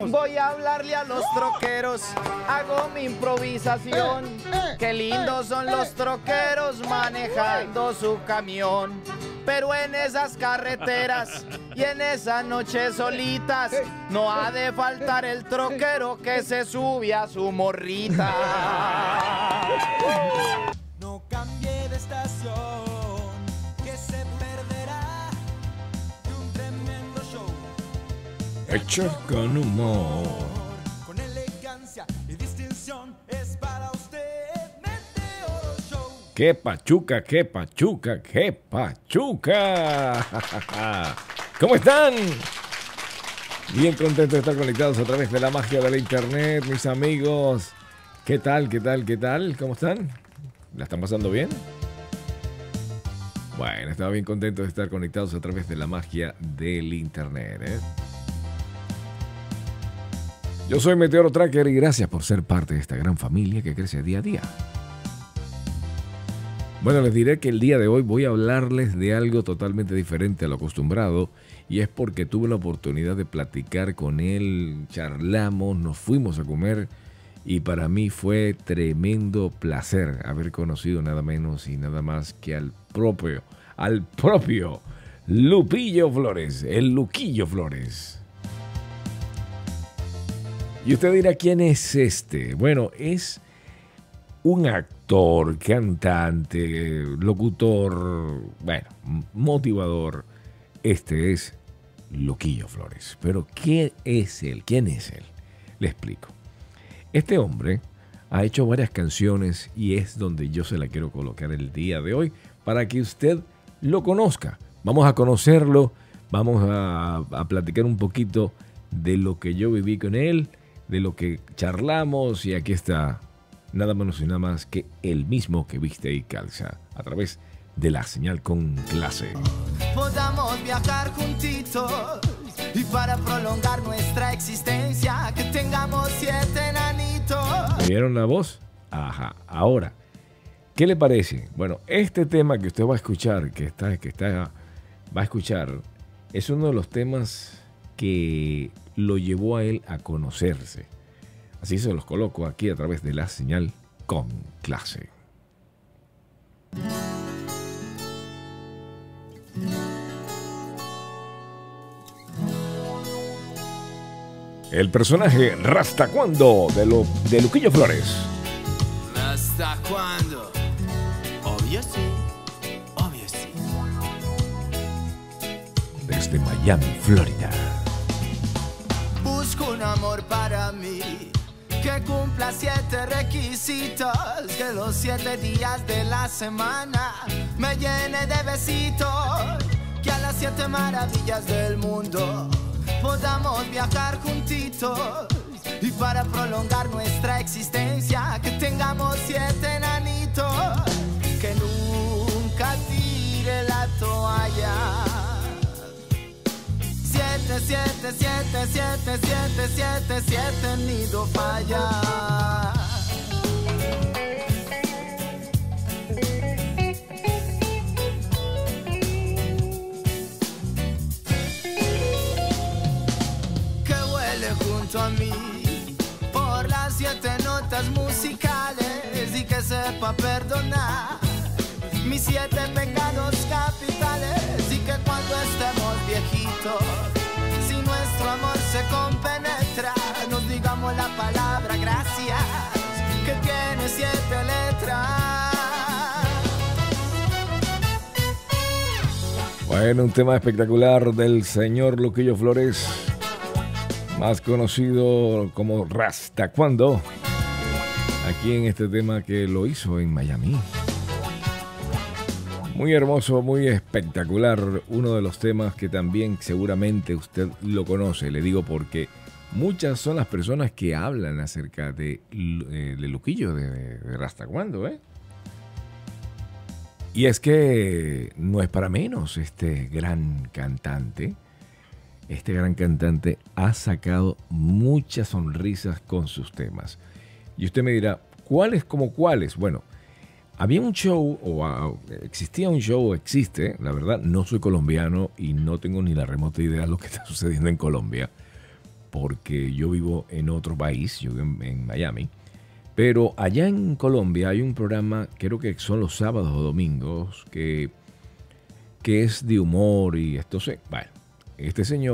Voy a hablarle a los troqueros, hago mi improvisación. Qué lindos son los troqueros manejando su camión. Pero en esas carreteras y en esas noches solitas no ha de faltar el troquero que se sube a su morrita. No cambie de estación, que se perderá de un tremendo show. Hechos con humor. Con elegancia y distinción es para usted Meteoro Show. ¡Qué pachuca, qué pachuca, qué pachuca! ¿Cómo están? Bien contentos de estar conectados a través de la magia de la internet, mis amigos. ¿Qué tal, qué tal, qué tal? ¿Cómo están? ¿La están pasando bien? Bueno, estaba bien contento de estar conectados a través de la magia del internet, ¿eh? Yo soy Meteoro Tracker y gracias por ser parte de esta gran familia que crece día a día. Bueno, les diré que el día de hoy voy a hablarles de algo totalmente diferente a lo acostumbrado y es porque tuve la oportunidad de platicar con él, charlamos, nos fuimos a comer y para mí fue tremendo placer haber conocido nada menos y nada más que al propio Lupillo Flores, el Luquillo Flores. Y usted dirá, ¿quién es este? Bueno, es un actor, cantante, locutor, bueno, motivador. Este es Luquillo Flores. Pero ¿qué es él? ¿Quién es él? Le explico. Este hombre ha hecho varias canciones y es donde yo se la quiero colocar el día de hoy para que usted lo conozca. Vamos a conocerlo, vamos a platicar un poquito de lo que yo viví con él, de lo que charlamos y aquí está nada menos y nada más que el mismo que viste y calza a través de la señal con clase. Podamos viajar juntitos y para prolongar nuestra existencia que tengamos 7 enanitos. ¿Me vieron la voz? Ajá. Ahora, ¿qué le parece? Bueno, este tema que usted va a escuchar, va a escuchar, es uno de los temas que lo llevó a él a conocerse. Así se los coloco aquí a través de la señal con clase. El personaje Rastacuando de Luquillo Flores. ¿Hasta cuándo? Obvio sí, obvio sí. Desde Miami, Florida. Busco un amor para mí que cumpla 7 requisitos, que los 7 días de la semana me llene de besitos, que a las 7 maravillas del mundo podamos viajar juntitos y para prolongar nuestra existencia que tengamos 7 enanitos, que nunca tire la toalla. 7, 7, 7, 7, 7, 7, 7, nido falla. Que huele junto a mí por las 7 notas musicales y que sepa perdonar mis 7 pecados capitales y que cuando estemos viejitos, si nuestro amor se compenetra, nos digamos la palabra gracias, que tiene 7 letras. Bueno, un tema espectacular del señor Luquillo Flores, más conocido como Rastacuando, aquí en este tema que lo hizo en Miami. Muy hermoso, muy espectacular, uno de los temas que también seguramente usted lo conoce, le digo porque muchas son las personas que hablan acerca de Luquillo, de Rastacuando, ¿eh? Y es que no es para menos este gran cantante ha sacado muchas sonrisas con sus temas. Y usted me dirá, ¿cuáles como cuáles? Bueno, había un show, existía un show, existe, la verdad, no soy colombiano y no tengo ni la remota idea de lo que está sucediendo en Colombia, porque yo vivo en otro país, yo vivo en Miami. Pero allá en Colombia hay un programa, creo que son los sábados o domingos, que es de humor y esto se... Bueno, este señor,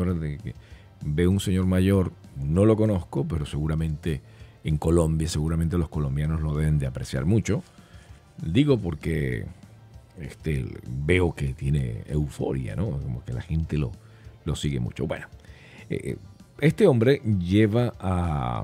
ve un señor mayor, no lo conozco, pero seguramente en Colombia, seguramente los colombianos lo deben de apreciar mucho. Digo porque veo que tiene euforia, ¿no? Como que la gente lo sigue mucho. Bueno, este hombre lleva a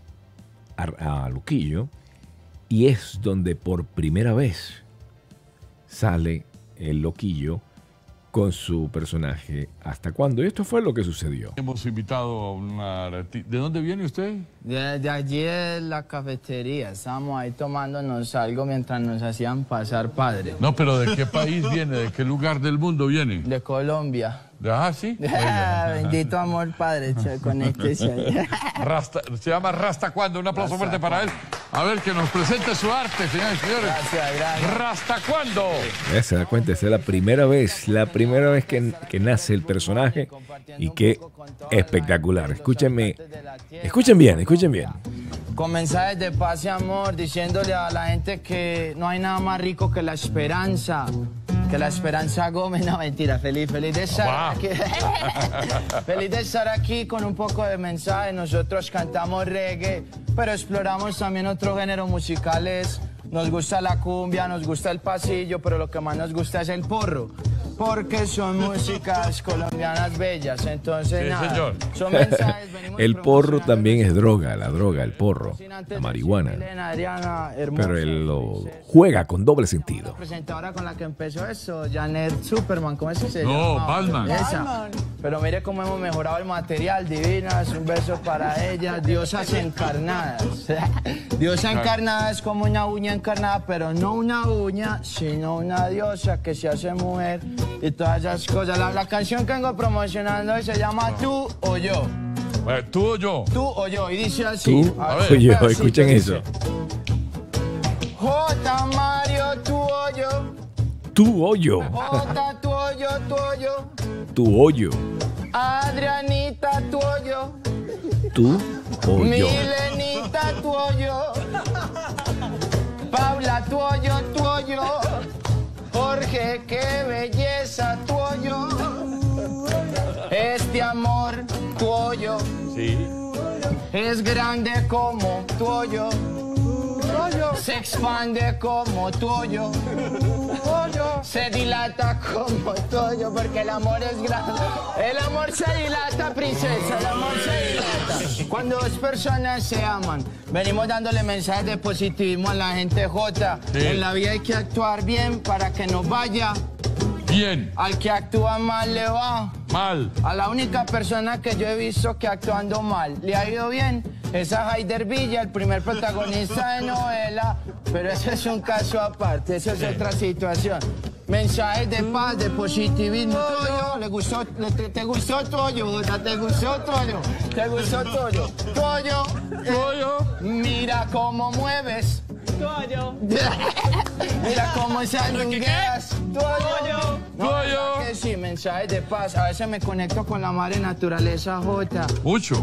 Luquillo y es donde por primera vez sale el Loquillo con su personaje ¿Hasta cuándo? Y esto fue lo que sucedió. Hemos invitado a una artista. ¿De dónde viene usted? De allí de la cafetería. Estábamos ahí tomándonos algo mientras nos hacían pasar padre. No, pero ¿de qué país viene? ¿De qué lugar del mundo viene? De Colombia. Ah, sí. Bendito amor, padre, conéctese. Se llama Rasta Cuando. Un aplauso fuerte para él. A ver, que nos presente su arte, señores y señores. Gracias. Rasta Cuando. Se da cuenta, esta es la primera vez que nace el personaje y qué espectacular. Escuchen bien. Con mensajes de paz y amor, diciéndole a la gente que no hay nada más rico que la esperanza. Que la Esperanza Gómez, no mentira, feliz de estar aquí. Feliz de estar aquí con un poco de mensaje. Nosotros cantamos reggae, pero exploramos también otros géneros musicales. Nos gusta la cumbia, nos gusta el pasillo, pero lo que más nos gusta es el porro. Porque son músicas colombianas bellas, entonces sí, nada, señor. Son mensajes. El porro también es droga, el porro, la marihuana. Adriana, hermosa, pero él lo juega con doble sentido. La presentadora con la que empezó eso, Janet Superman, ¿cómo es que se llama? No, Batman. Esa. Pero mire cómo hemos mejorado el material, divinas, un beso para ella, diosas encarnadas. Diosa encarnada es como una uña encarnada, pero no una uña, sino una diosa que se hace mujer y todas esas cosas. La canción que vengo promocionando hoy se llama Tú o Yo. ¿Tú o yo? Tú o yo, y dice así. Tú o yo, escuchen eso. J. Mario, tú o yo. Tú o yo. J. tú o yo, tú o yo. Tu hoyo. Adrianita, tú o yo. Tú o yo. Milenita, tú o yo. Paula, tú o yo, tú o yo. Jorge, qué belleza, tú o yo. Este amor, tu hoyo, sí, es grande como tu hoyo. Se expande como tu hoyo. Se dilata como tu hoyo, porque el amor es grande. El amor se dilata, princesa, el amor se dilata. Cuando dos personas se aman, venimos dándole mensajes de positivismo a la gente J. Sí. En la vida hay que actuar bien para que nos vaya bien. Al que actúa mal le va mal. A la única persona que yo he visto que actuando mal le ha ido bien es a Haider Villa, el primer protagonista de novela, pero ese es un caso aparte, eso es otra situación. Mensajes de paz, de positivismo. Toyo, ¿te gustó Toyo? ¿Te gustó Toyo? ¿Te gustó Toyo? Toyo, mira cómo mueves. Toyo. Mira cómo sandungueas. Toyo. Toyo. Que sí, mensajes de paz. A veces me conecto con la madre naturaleza J. Mucho.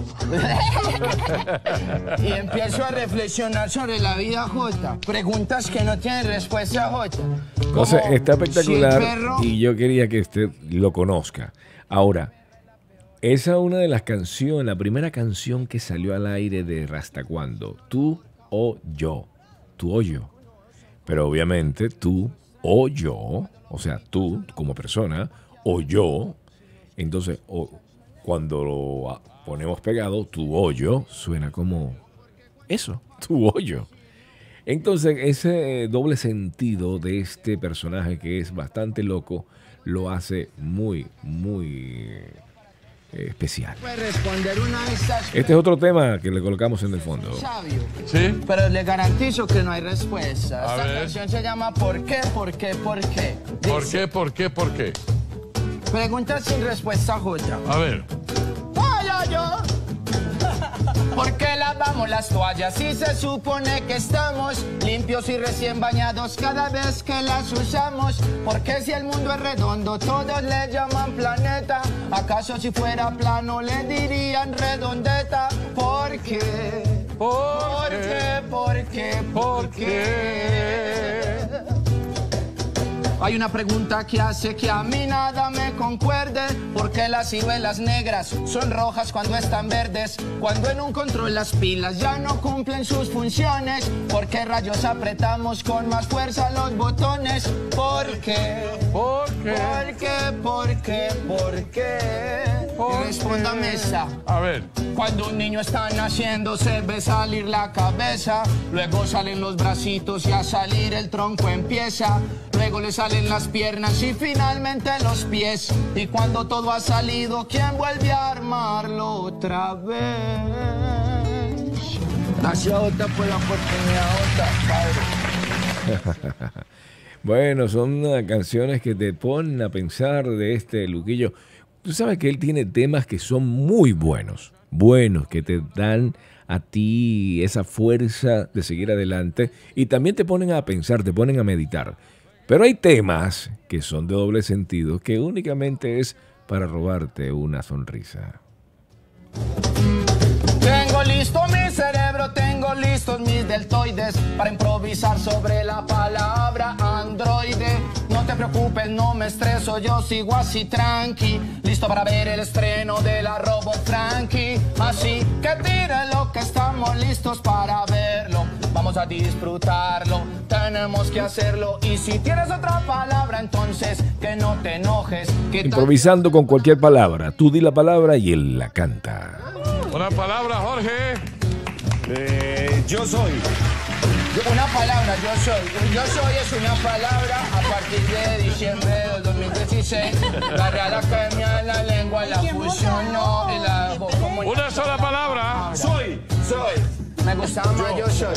Y empiezo a reflexionar sobre la vida J. Preguntas que no tienen respuesta J. Entonces, está espectacular si y yo quería que usted lo conozca. Ahora, esa es una de las canciones, la primera canción que salió al aire de Rasta Cuando. Tú o yo. Tú o yo. Pero obviamente tú o yo, o sea, tú como persona, o yo. Entonces, cuando lo ponemos pegado, tu o yo, suena como eso, tu o yo. Entonces, ese doble sentido de este personaje que es bastante loco, lo hace muy, muy especial. Este es otro tema que le colocamos en el fondo. Sabio. ¿Sí? Pero le garantizo que no hay respuesta. A Esta ver. canción se llama ¿Por qué? ¿Por qué? ¿Por qué? ¿Por Dice, qué? ¿Por qué? ¿Por qué? Pregunta sin respuesta J. A ver. ¿Por qué las vamos tiramos las toallas y se supone que estamos limpios y recién bañados cada vez que las usamos. Porque si el mundo es redondo, todos le llaman planeta. ¿Acaso si fuera plano le dirían redondeta? ¿Por qué? ¿Por qué? ¿Por qué? ¿Por qué? Hay una pregunta que hace que a mí nada me concuerde. ¿Por qué las ciruelas negras son rojas cuando están verdes? Cuando en un control las pilas ya no cumplen sus funciones. ¿Por qué rayos apretamos con más fuerza los botones? ¿Por qué? ¿Por qué? ¿Por qué? ¿Por qué? ¿Por qué? Respóndame esa. A ver. Cuando un niño está naciendo se ve salir la cabeza, luego salen los bracitos y a salir el tronco empieza, luego le salen las piernas y finalmente los pies. Y cuando todo ha salido, ¿quién vuelve a armarlo otra vez? Gracias, Ota, por la oportunidad, Ota, padre. Bueno, son canciones que te ponen a pensar de este Luquillo. Tú sabes que él tiene temas que son muy buenos, que te dan a ti esa fuerza de seguir adelante y también te ponen a pensar, te ponen a meditar. Pero hay temas que son de doble sentido, que únicamente es para robarte una sonrisa. Tengo listo mi cerebro, tengo listos mis deltoides para improvisar sobre la palabra androide. No te preocupes, no me estreso, yo sigo así tranqui, listo para ver el estreno de la Robot Frankie. Así que tire lo que estamos listos para verlo, vamos a disfrutarlo, tenemos que hacerlo. Y si tienes otra palabra, entonces que no te enojes. Improvisando con cualquier palabra, tú di la palabra y él la canta. Una palabra, Jorge. Yo soy. Una palabra, yo soy. Yo soy es una palabra a partir de diciembre de 2016. La Real Academia de la Lengua la fusionó y la... Una sola palabra. Soy. Me gustaba más yo soy.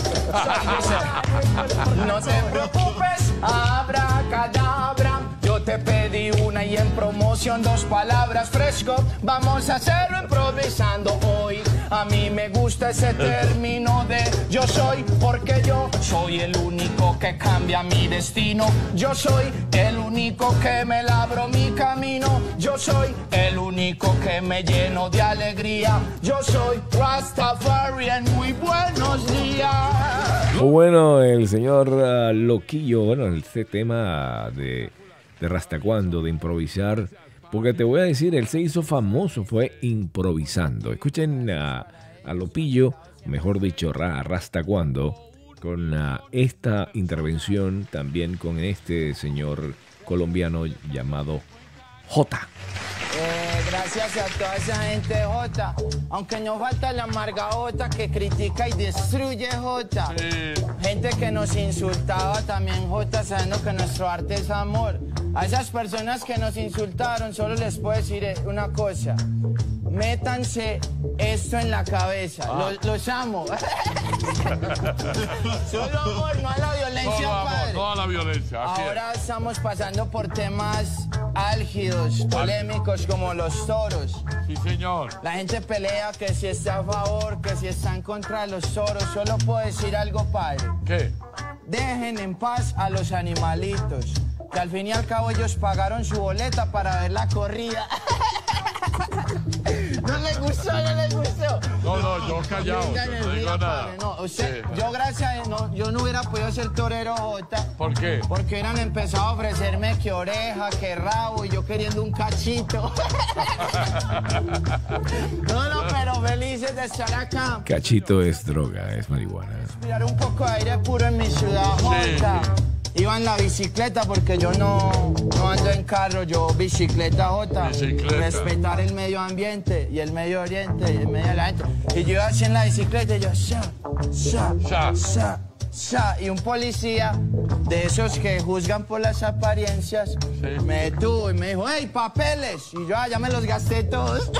No te preocupes, abracadabra. Yo te pedí una y en promoción 2 palabras fresco. Vamos a hacerlo improvisando hoy. A mí me gusta ese término de yo soy, porque yo soy el único que cambia mi destino. Yo soy el único que me labro mi camino. Yo soy el único que me lleno de alegría. Yo soy Rastafarian. Muy buenos días. Muy bueno el señor Loquillo. Bueno, este tema de Rastacuando, de improvisar. Porque te voy a decir, él se hizo famoso, fue improvisando. Escuchen a Lopillo, mejor dicho, a Rastacuando, con esta intervención también con este señor colombiano llamado Jota. Gracias a toda esa gente Jota, aunque no falta la amarga Jota que critica y destruye Jota. Gente que nos insultaba también Jota, sabiendo que nuestro arte es amor. A esas personas que nos insultaron solo les puedo decir una cosa: métanse esto en la cabeza. Los amo. Solo amor, no a la violencia, Solo amor, padre. no a la violencia. Ahora estamos pasando por temas álgidos, polémicos, como los toros. Sí, señor. La gente pelea que si está a favor, que si está en contra de los toros. Solo puedo decir algo, padre. ¿Qué? Dejen en paz a los animalitos, que al fin y al cabo ellos pagaron su boleta para ver la corrida. ¿No les gustó? ¿No les gustó? No, yo callado, no digo nada. No, usted, Sí. yo gracias, yo no hubiera podido ser torero Jota. ¿Por qué? Porque hubieran empezado a ofrecerme que oreja, que rabo, y yo queriendo un cachito. No, pero felices de estar acá. Cachito es droga, es marihuana. Respirar un poco de aire puro en mi ciudad, Jota. Iba en la bicicleta porque yo no ando en carro, yo bicicleta, Jota. Bicicleta. Respetar el medio ambiente y el medio oriente y el medio de la gente. Y yo iba así en la bicicleta y yo, Y un policía de esos que juzgan por las apariencias me detuvo y me dijo, hey, papeles. Y yo, ya me los gasté todos.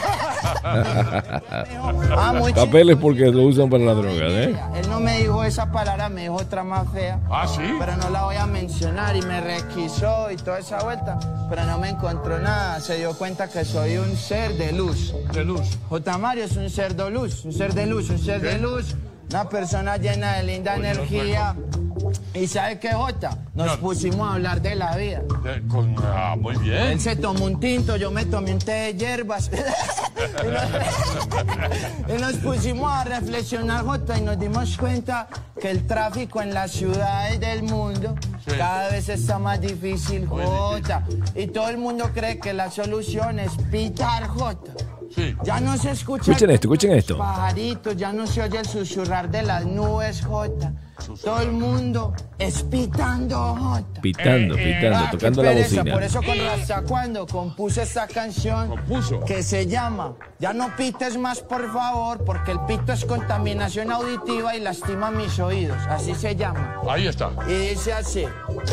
Papeles porque lo usan para la droga, ¿eh? Él no me dijo esa palabra, me dijo otra más fea. ¿Ah, sí? Pero no la voy a mencionar y me requisó y toda esa vuelta. Pero no me encontró nada. Se dio cuenta que soy un ser de luz. De luz. J. Mario es un ser de luz, un ser de luz, un ser de luz. Una persona llena de linda energía. ¿Y sabe qué, Jota? Nos pusimos a hablar de la vida. Muy bien. Él se tomó un tinto, yo me tomé un té de hierbas. Y nos pusimos a reflexionar, Jota, y nos dimos cuenta que el tráfico en las ciudades del mundo cada vez está más difícil, Jota. Y todo el mundo cree que la solución es pitar, Jota. Sí. Ya no se escucha Escuchen esto. Pajaritos, ya no se oye el susurrar de las nubes, Jota. Todo el mundo es pitando, Jota. Pitando, tocando la bocina. Por eso con Rasta cuando compuse esta canción que se llama Ya no pites más, por favor, porque el pito es contaminación auditiva y lastima mis oídos. Así se llama. Ahí está. Y dice así.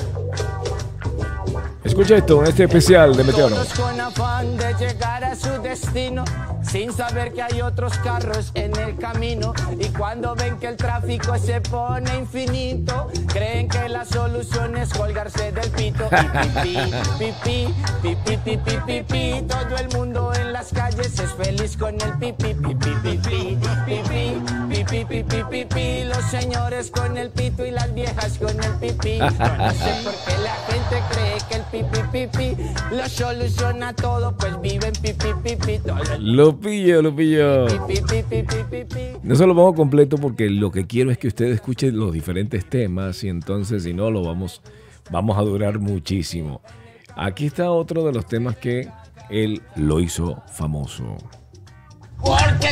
Escucha esto, en este especial de Meteoro. Todos con afán de llegar a su destino, sin saber que hay otros carros en el camino. Y cuando ven que el tráfico se pone infinito, creen que la solución es colgarse del pito. Pipí, pipí, pipí, pipí, pipí. Todo el mundo en las calles es feliz con el pipí, pipí, pipí, pipí, pipí, pipí, pipí. Los señores con el pito y las viejas con el pipí. No sé por qué la gente cree que el pipí, pipí, lo soluciona todo, pues viven pipí, pipí. Lo pillo. No se lo pongo completo porque lo que quiero es que ustedes escuchen los diferentes temas y entonces si no lo vamos a durar muchísimo. Aquí está otro de los temas que él lo hizo famoso. Porque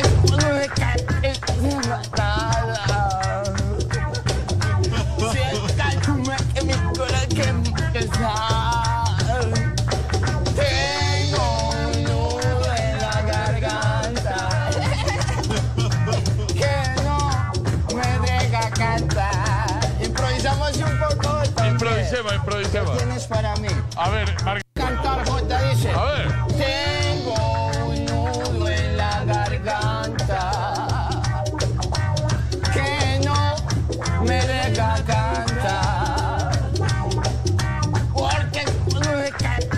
Improvisemos. ¿Qué tienes para mí? A ver, Cantar, Jota, dice. A ver. Tengo un nudo en la garganta que no me deja cantar. Porque no me cae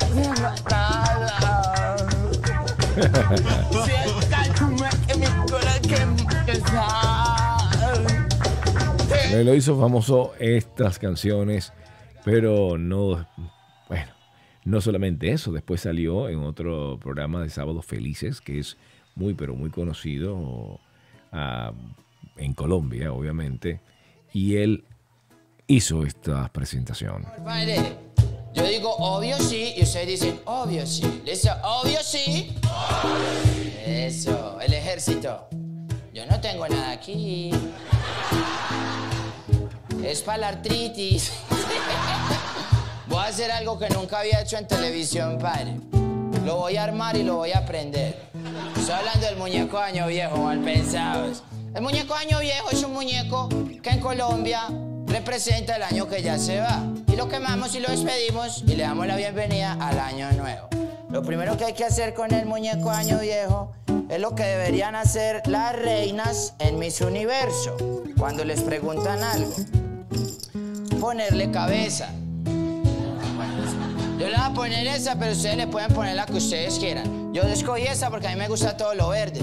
nada. Si mi corazón Lo hizo famoso estas canciones, pero no solamente eso. Después salió en otro programa de Sábados Felices, que es muy, pero muy conocido en Colombia, obviamente. Y él hizo esta presentación. Padre, yo digo obvio sí y ustedes dicen obvio sí. ¿Listo? Obvio sí. Eso, el ejército. Yo no tengo nada aquí. Es para la artritis. Voy a hacer algo que nunca había hecho en televisión, padre. Lo voy a armar y lo voy a aprender. Estoy hablando del muñeco Año Viejo, mal pensados. El muñeco Año Viejo es un muñeco que en Colombia representa el año que ya se va. Y lo quemamos y lo despedimos y le damos la bienvenida al año nuevo. Lo primero que hay que hacer con el muñeco Año Viejo es lo que deberían hacer las reinas en Miss Universo cuando les preguntan algo. Ponerle cabeza. Yo le voy a poner esa, pero ustedes le pueden poner la que ustedes quieran. Yo escogí esa porque a mí me gusta todo lo verde.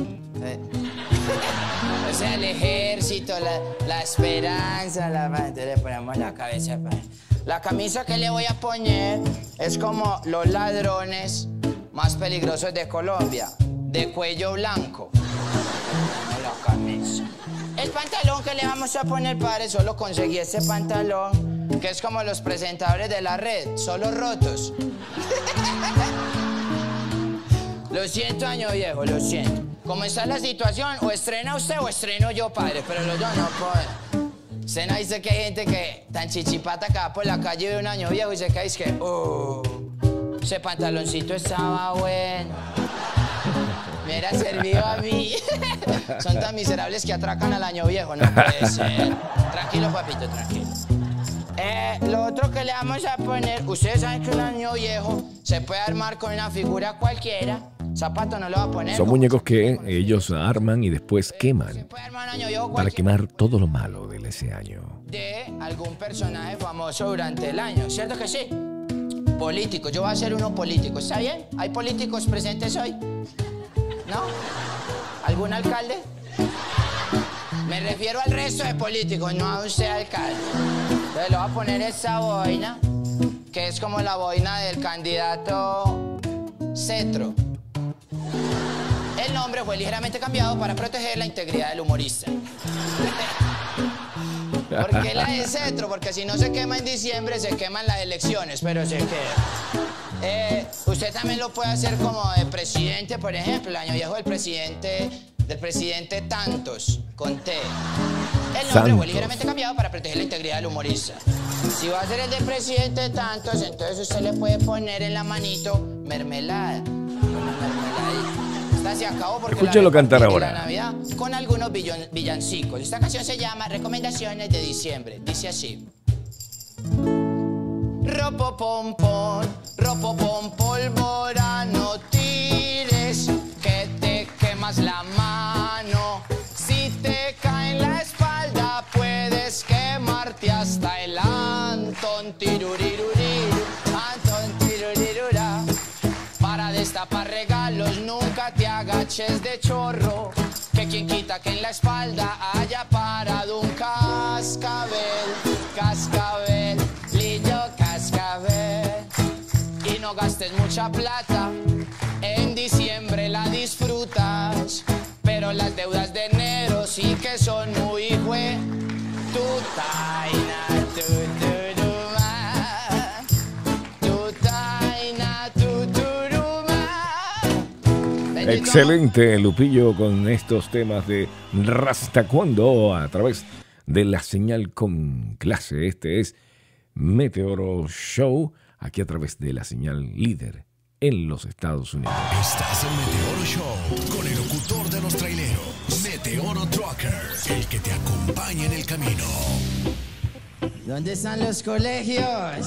O sea, el ejército, la esperanza, entonces le ponemos la cabeza. La camisa que le voy a poner es como los ladrones más peligrosos de Colombia, de cuello blanco. La camisa. El pantalón que le vamos a poner, padre, solo conseguí este pantalón, que es como los presentadores de la red, solo rotos. Lo siento, Año Viejo, lo siento. Como está la situación, o estrena usted o estreno yo, padre, pero los dos no pueden. Usted no dice que hay gente que tan chichipata que va por la calle de un Año Viejo y se cae y es que, ese pantaloncito estaba bueno. Me hubiera servido a mí. Son tan miserables que atracan al año viejo, no puede ser. Tranquilo, papito, tranquilo. Lo otro que le vamos a poner, ustedes saben que un año viejo se puede armar con una figura cualquiera. Zapato no lo va a poner. Son muñecos que ellos arman y después queman para quemar todo lo malo de ese año. De algún personaje famoso durante el año, ¿cierto que sí? Político, yo voy a ser uno político, ¿está bien? ¿Hay políticos presentes hoy? ¿No? ¿Algún alcalde? Me refiero al resto de políticos, no a usted, alcalde. Entonces le voy a poner esa boina, que es como la boina del candidato Cetro. El nombre fue ligeramente cambiado para proteger la integridad del humorista. ¿Por qué la de Cetro? Porque si no se quema en diciembre, se queman las elecciones, pero se queda. Usted también lo puede hacer como de presidente, por ejemplo, el año viejo del presidente Tantos, con T. El nombre fue ligeramente cambiado para proteger la integridad del humorista. Si va a ser el de presidente Tantos, entonces usted le puede poner en la manito mermelada. Una mermeladita. Esta se acabó porque escúchelo cantar ahora. La Navidad con algunos villancicos. Esta canción se llama Recomendaciones de Diciembre. Dice así. Ropopompón, pólvora, no tires, que te quemas la mano. Si te cae en la espalda, puedes quemarte hasta el Antón tiruriruriru, Antón tirurirura. Para destapar regalos, nunca te agaches de chorro, que quien quita que en la espalda haya parado un cascabel, cascabel, lillo cascabel. Y no gastes mucha plata, en diciembre la disfrutas, pero las deudas de enero sí que son muy hue. Tu taina, excelente, Lupillo, con estos temas de Rastacuando a través de la señal con clase. Este es Meteoro Show, aquí a través de la señal líder en los Estados Unidos. Estás en Meteoro Show con el locutor de los traileros, Meteoro Trucker, el que te acompaña en el camino. ¿Dónde están los colegios?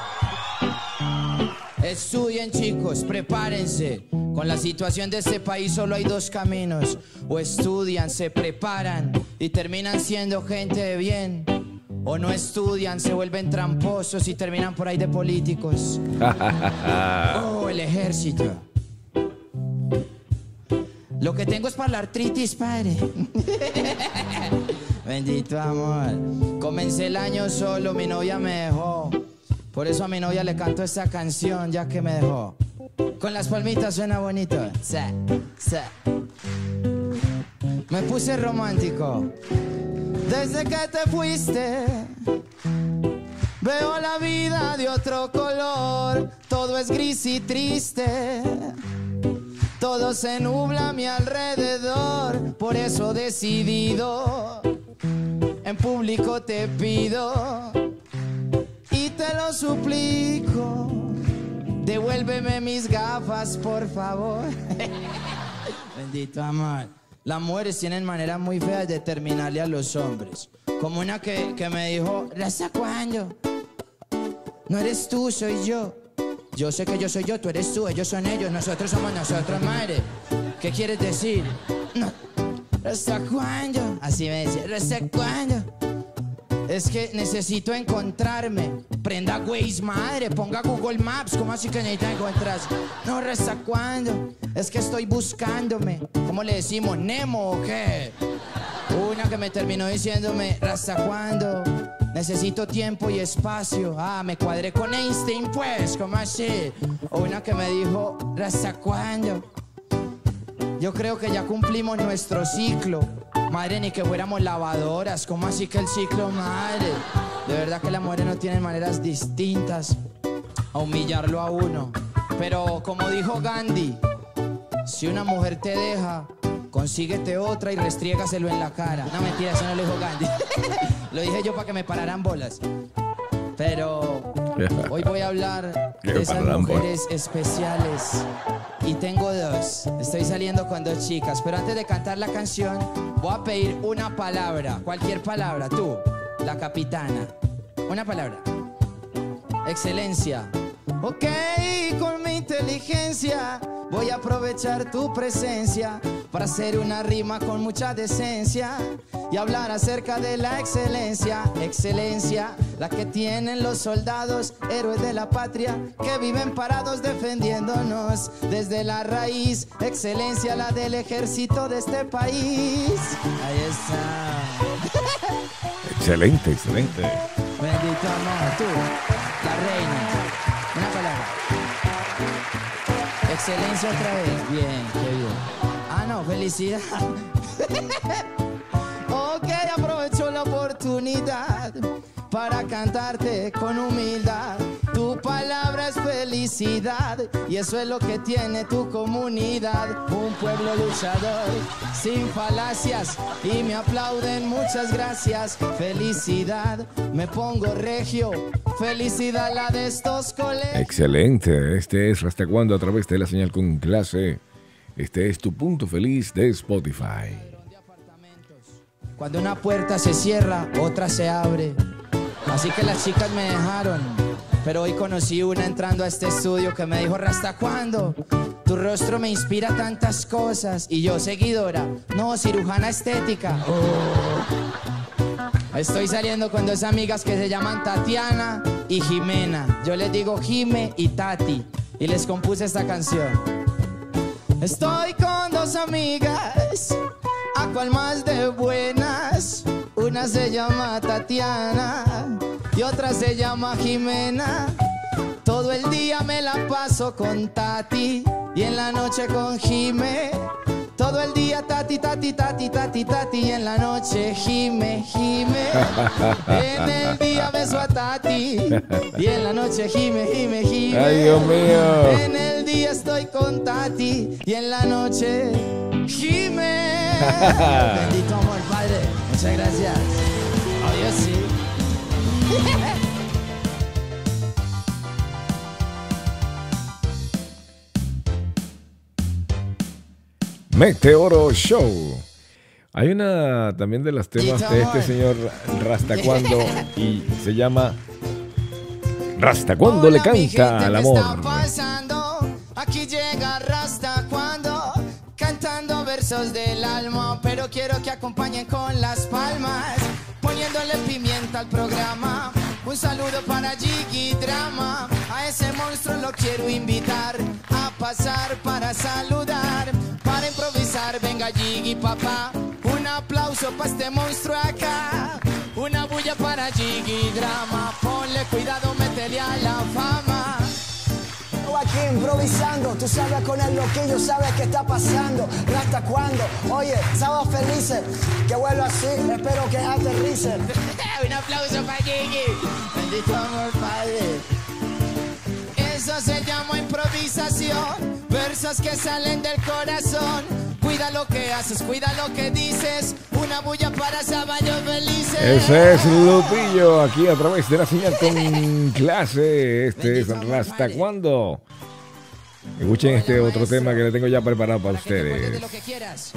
Estudien, chicos, prepárense. Con la situación de este país solo hay dos caminos. O estudian, se preparan y terminan siendo gente de bien, o no estudian, se vuelven tramposos y terminan por ahí de políticos. Oh, el ejército. Lo que tengo es para la artritis, padre. Bendito amor. Comencé el año solo, mi novia me dejó. Por eso a mi novia le canto esta canción, ya que me dejó. Con las palmitas suena bonito. Sa, sa. Me puse romántico. Desde que te fuiste, veo la vida de otro color. Todo es gris y triste. Todo se nubla a mi alrededor. Por eso decidido, en público te pido y te lo suplico. Devuélveme mis gafas, por favor. Bendito amor. Las mujeres tienen maneras muy feas de terminarle a los hombres. Como una que me dijo, ¿hasta cuándo? No eres tú, soy yo. Yo sé que yo soy yo, tú eres tú, ellos son ellos, nosotros somos nosotros, madre. ¿Qué quieres decir? No. ¿Hasta cuándo? Así me decía, ¿hasta cuándo? Es que necesito encontrarme. Prenda Waze, madre, ponga Google Maps. ¿Cómo así que necesita encontrarse? No, ¿hasta cuándo? Es que estoy buscándome. ¿Cómo le decimos? ¿Nemo o qué? Una que me terminó diciéndome, ¿hasta cuándo? Necesito tiempo y espacio. Ah, me cuadré con Einstein, pues, ¿cómo así? O una que me dijo, ¿hasta cuándo? Yo creo que ya cumplimos nuestro ciclo. Madre, ni que fuéramos lavadoras. ¿Cómo así que el ciclo, madre? De verdad que las mujeres no tienen maneras distintas a humillarlo a uno. Pero como dijo Gandhi, si una mujer te deja, consíguete otra y restriégaselo en la cara. No, mentira, eso no lo dijo Gandhi. Lo dije yo para que me pararan bolas. Pero Hoy voy a hablar Qué de esas parramba. mujeres especiales. Y tengo dos. Estoy saliendo con dos chicas. Pero antes de cantar la canción, voy a pedir una palabra. Cualquier palabra. Tú, la capitana. Una palabra. Excelencia. Ok, con mi inteligencia voy a aprovechar tu presencia para hacer una rima con mucha decencia y hablar acerca de la excelencia. Excelencia, la que tienen los soldados, héroes de la patria, que viven parados defendiéndonos desde la raíz. Excelencia, la del ejército de este país. Ahí está. Excelente, excelente. Bendito amor, tú, la reina. Una palabra. Excelencia otra vez. Bien, qué bien. Ah, no, felicidad. Ok, aprovecho la oportunidad para cantarte con humildad. Tu palabra es felicidad y eso es lo que tiene tu comunidad. Un pueblo luchador, sin falacias, y me aplauden, muchas gracias. Felicidad, me pongo regio. Felicidad la de estos colegios. Excelente. Este es Hasta Cuándo a través de la señal con clase. Este es tu punto feliz de Spotify. Cuando una puerta se cierra, otra se abre. Así que las chicas me dejaron, pero hoy conocí una entrando a este estudio que me dijo: ¿hasta cuándo? Tu rostro me inspira tantas cosas. Y yo, seguidora, no, cirujana estética. Estoy saliendo con dos amigas que se llaman Tatiana y Jimena. Yo les digo Jime y Tati, y les compuse esta canción. Estoy con dos amigas, a cual más de buenas. Una se llama Tatiana y otra se llama Jimena. Todo el día me la paso con Tati y en la noche con Jime. Todo el día Tati, Tati, Tati, Tati, Tati, y en la noche Jime, Jime. En el día beso a Tati y en la noche Jime, Jime, Jime. Ay, Dios mío. En el día estoy con Tati y en la noche Jime. Bendito amor, Padre. Muchas gracias. Adiós, sí. Meteoro Show. Hay una también de los temas de este señor Rasta Cuando y se llama Rasta Cuando le Hola, mi canta gente, al ¿qué amor. está pasando? Aquí llega Rasta Cuando, cantando versos del alma, pero quiero que acompañen con las palmas, poniéndole pimienta al programa. Un saludo para Jiggy Drama, a ese monstruo lo quiero invitar a pasar para saludar, para improvisar. Venga Jiggy papá, un aplauso para este monstruo acá, una bulla para Jiggy Drama. Ponle cuidado, métele a la fama. Aquí improvisando, tú sabes con el loquillo, sabes qué está pasando. ¿Hasta cuándo? Oye, sábado felices, que vuelva así, espero que aterrice. Un aplauso para Gigi. Bendito amor, Padre. Eso se llama improvisación, versos que salen del corazón. Cuida lo que haces, cuida lo que dices. Una bulla para Saballos Felices. Ese es Lupillo, aquí a través de la señal con clase. Este es Rasta Cuando. Escuchen este otro tema que le tengo ya preparado para ustedes. Lo que quieras.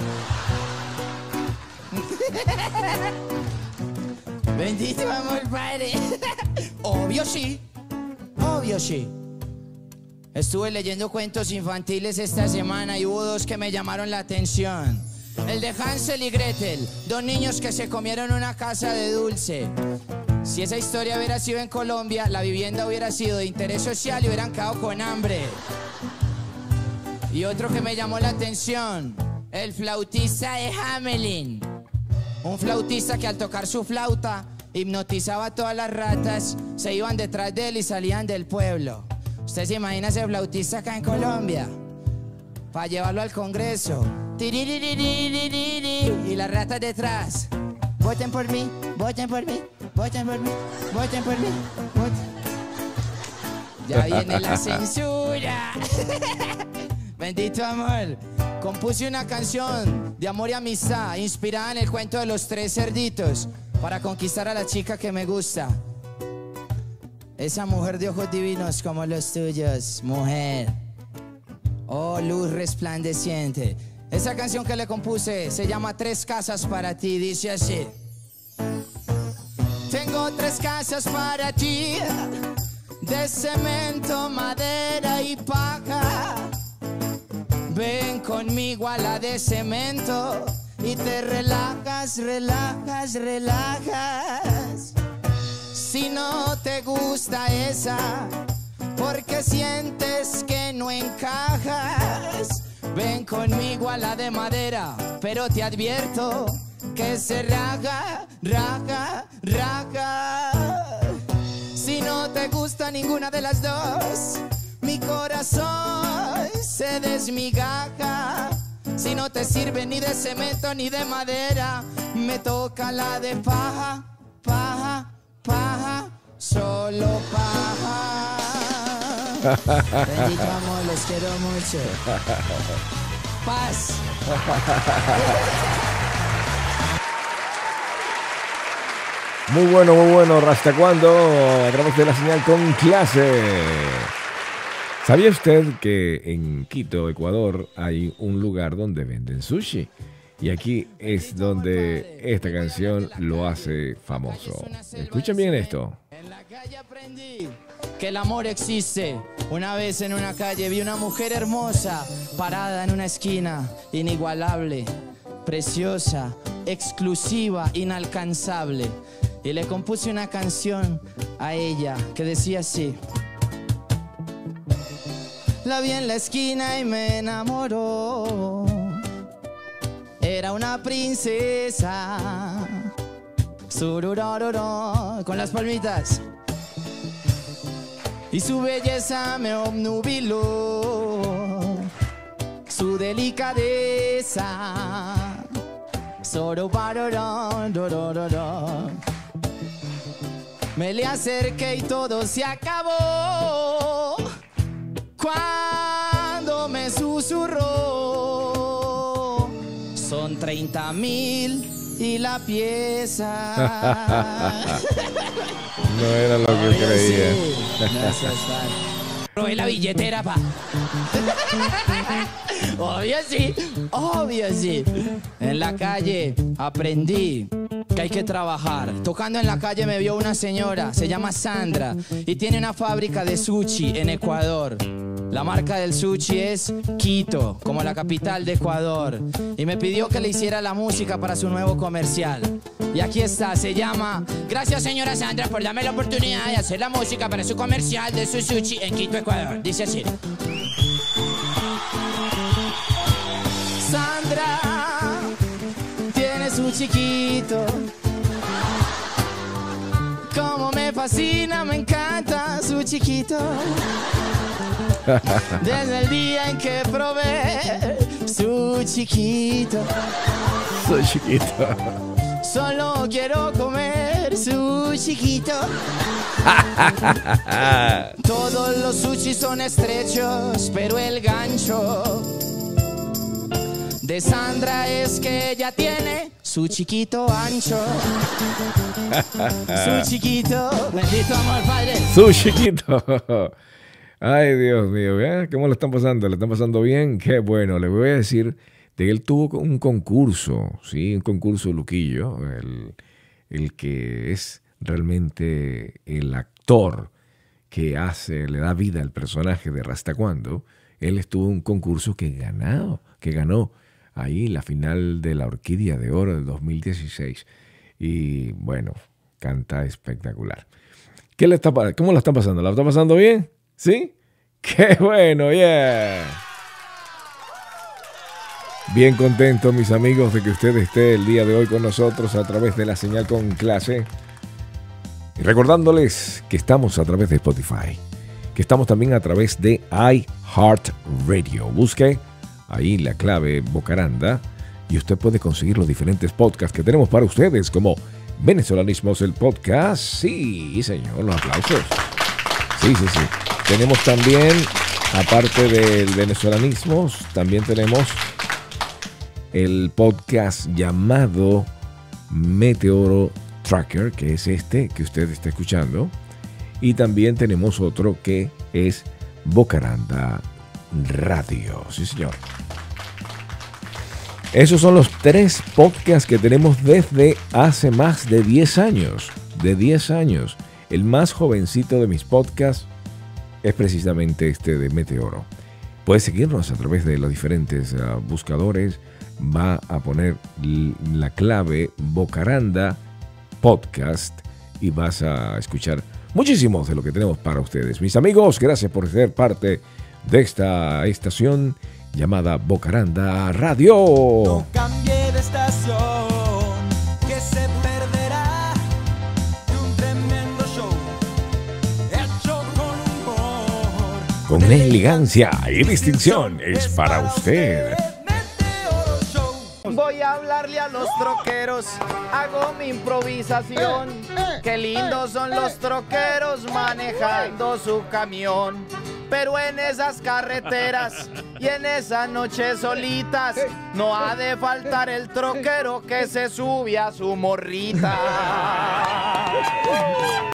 Bendito amor, Padre. Obvio sí. Obvio sí. Estuve leyendo cuentos infantiles esta semana y hubo dos que me llamaron la atención. El de Hansel y Gretel, dos niños que se comieron una casa de dulce. Si esa historia hubiera sido en Colombia, la vivienda hubiera sido de interés social y hubieran quedado con hambre. Y otro que me llamó la atención, el flautista de Hamelin. Un flautista que al tocar su flauta hipnotizaba a todas las ratas, se iban detrás de él y salían del pueblo. ¿Usted se imagina ese flautista acá en Colombia? Para llevarlo al Congreso. Y las ratas detrás. Voten por mí, voten por mí, voten por mí, voten por mí, voten. Ya viene la censura. Bendito amor. Compuse una canción de amor y amistad inspirada en el cuento de los tres cerditos para conquistar a la chica que me gusta. esa mujer de ojos divinos como los tuyos, mujer. Oh, luz resplandeciente. Esa canción que le compuse se llama 3 casas para ti, dice así. Tengo 3 casas para ti, de cemento, madera y paja. Ven conmigo a la de cemento y te relajas, relajas, relajas. Si no te gusta esa, porque sientes que no encajas, ven conmigo a la de madera, pero te advierto que se raja, raja, raja. Si no te gusta ninguna de las dos, mi corazón se desmigaja. Si no te sirve ni de cemento ni de madera, me toca la de paja, paja, paja, solo paja. Bendito amor, les quiero mucho. Paz. Muy bueno, ¿Hasta cuándo? A través de la señal con clase. ¿Sabía usted que en Quito, Ecuador, hay un lugar donde venden sushi? Y aquí es donde esta canción lo hace famoso. Escuchen bien esto. En la calle aprendí que el amor existe. Una vez en una calle vi una mujer hermosa parada en una esquina, inigualable, preciosa, exclusiva, inalcanzable. Y le compuse una canción a ella que decía así. La vi en la esquina y me enamoró. Era una princesa. Sururororo, con las palmitas. Y su belleza me obnubiló. Su delicadeza. Soroparororororo. Me le acerqué y todo se acabó cuando me susurró. Son 30,000 y la pieza. No era lo que creía. Sí. Gracias, padre. Probé la billetera, pa. Obvio sí. En la calle aprendí que hay que trabajar. Tocando en la calle me vio una señora, se llama Sandra, y tiene una fábrica de sushi en Ecuador. La marca del sushi es Quito, como la capital de Ecuador. Y me pidió que le hiciera la música para su nuevo comercial. Y aquí está, se llama Gracias señora Sandra por darme la oportunidad de hacer la música para su comercial de su sushi en Quito, Ecuador. Dice así. Sandra tiene su chiquito. Como me fascina, me encanta su chiquito. Desde el día en que probé su chiquito. Su chiquito. Solo quiero comer su chiquito. Todos los sushis son estrechos, pero el gancho de Sandra es que ella tiene su chiquito ancho. Su chiquito. Bendito amor, padre. Su chiquito. Ay, Dios mío, ¿eh? ¿Cómo lo están pasando? ¿Le están pasando bien? Qué bueno. Le voy a decir de que él tuvo un concurso, ¿sí? Un concurso Luquillo, el que es realmente el actor que le da vida al personaje de Rasta Cuando. Él estuvo en un concurso que ganó ahí la final de la Orquídea de Oro del 2016. Y bueno, canta espectacular. ¿Cómo la está pasando? ¿La está pasando bien? ¿Sí? ¡Qué bueno! ¡Yeah! Bien contento, mis amigos, de que usted esté el día de hoy con nosotros a través de la señal con clase. Y recordándoles que estamos a través de Spotify, que estamos también a través de iHeartRadio. Busque ahí la clave Bocaranda y usted puede conseguir los diferentes podcasts que tenemos para ustedes, como Venezolanismos, el podcast. Sí, señor, los aplausos. Sí. Tenemos también, aparte del Venezolanismos, también tenemos el podcast llamado Meteoro Tracker, que es este que usted está escuchando. Y también tenemos otro que es Bocaranda Radio. Sí, señor. Esos son los 3 podcasts que tenemos desde hace más de 10 años. De 10 años. El más jovencito de mis podcasts es precisamente este de Meteoro. Puedes seguirnos a través de los diferentes buscadores. Va a poner la clave Bocaranda Podcast y vas a escuchar muchísimos de lo que tenemos para ustedes. Mis amigos, gracias por ser parte de esta estación llamada Bocaranda Radio. No cambie de estación, que se perderá de un tremendo show hecho con humor. Con elegancia y distinción es para usted. Voy a hablarle a los troqueros, hago mi improvisación. Qué lindos son los troqueros manejando su camión. Pero en esas carreteras y en esas noches solitas, no ha de faltar el troquero que se sube a su morrita.